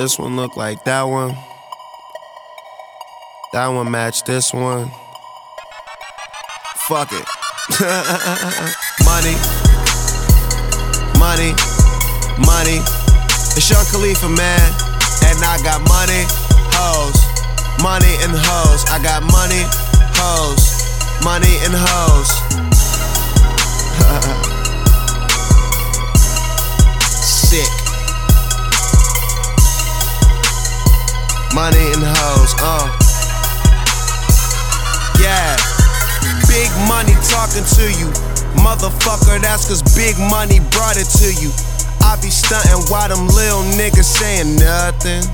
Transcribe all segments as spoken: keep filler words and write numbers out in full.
This one look like that one. That one match this one. Fuck it. Money, money, money. It's Young Khalifa, man. And I got money, hoes. Money and hoes. I got money, hoes. Money and hoes. Sick. Money and hoes, uh. Yeah. Big money talking to you. Motherfucker, that's cause big money brought it to you. I be stuntin' while them lil niggas saying nothing.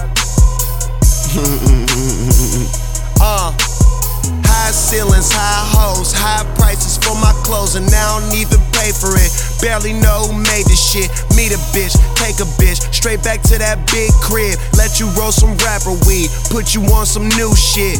uh, High ceilings, high hoes, high prices for my clothes, and I don't even pay for it. Barely know who made this shit. Meet a bitch, take a bitch, straight back to that big crib. Let you roll some rapper weed, put you on some new shit.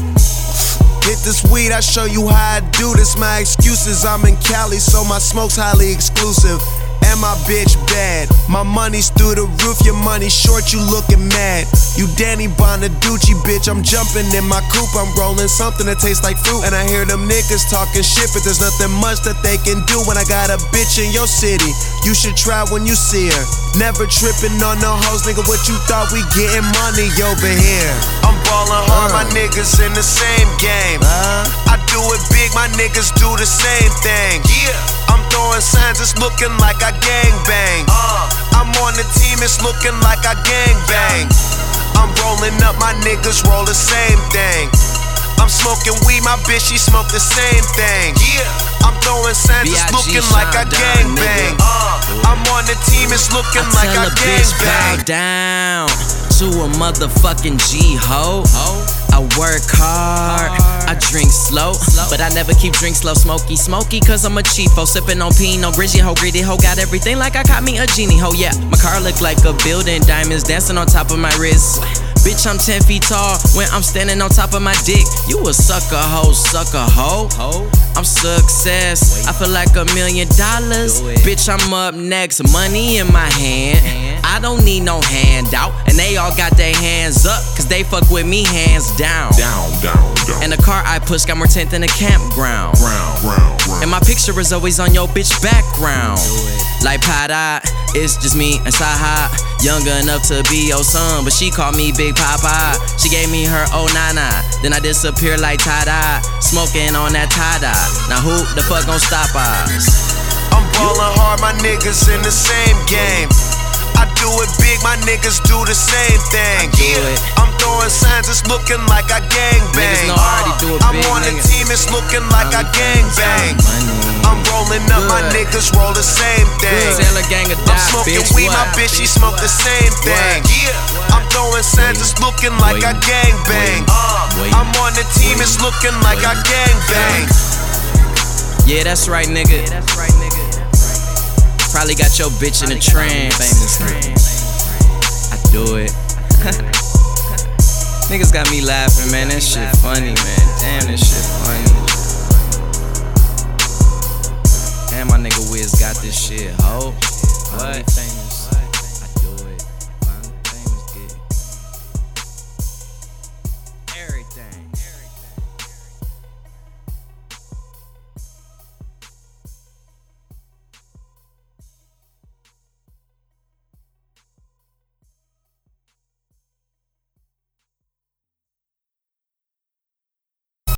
Hit this weed, I show you how I do this. My excuses, I'm in Cali, so my smoke's highly exclusive. And my bitch bad, my money's through the roof. Your money short, you looking mad. You Danny Bonaducci, bitch, I'm jumping in my coupe. I'm rolling something that tastes like fruit. And I hear them niggas talking shit, but there's nothing much that they can do. When I got a bitch in your city, you should try when you see her. Never tripping on no hoes, nigga, what you thought we getting money over here? I'm ballin' hard, uh. my niggas in the same game. uh. I do it big, my niggas do the same thing. Yeah, I'm throwing signs, it's looking like I gang bang. uh. I'm on the team, it's looking like I gang bang. I'm rolling up, my niggas roll the same thing. I'm smoking weed, my bitch, she smoke the same thing. Yeah, I'm throwing signs, it's looking like I gang bang. uh. I'm on the team, it's looking I like I gang bang. Bow down to a motherfucking G-ho. I work hard, I drink slow, but I never keep drink slow, smoky, smoky, cause I'm a cheapo. Sippin' on Pinot, Grigio ho, greedy ho, got everything like I caught me a genie ho, yeah. My car look like a building, diamonds dancing on top of my wrist. Bitch, I'm ten feet tall when I'm standing on top of my dick. You a sucker hoe, sucker hoe. I'm success, I feel like a million dollars. Bitch, I'm up next, money in my hand. I don't need no handout, and they all got their hands up, cause they fuck with me hands down. Down, down, down. And the car I push got more tent than a campground. Round, round, round. And my picture is always on your bitch background. Like Pada, it's just me and Saha. Young enough to be your son, but she called me Big Papa. She gave me her oh nana, then I disappear like Tada. Smoking on that Tada, now who the fuck gon' stop us? I'm ballin' hard, my niggas in the same game. I do it big, my niggas do the same thing. Yeah, I'm throwing signs, it's looking like I gang bang. Know I already do it I'm big, on the nigga. team, it's looking like I gang bang. I'm rolling up, my niggas roll the same thing. Sailor gang of I'm die, smoking bitch, weed, what? my bitch, she smoke the same thing. Yeah, I'm throwing signs, it's looking like I gang bang. I'm on the team, it's looking like I gang bang. Yeah, that's right, nigga. Yeah, that's right, nigga. Probably got your bitch in a trance. I do it. Niggas got me laughing, man. That shit funny, man. Damn, that shit funny. Damn, my nigga Wiz got this shit, ho. What?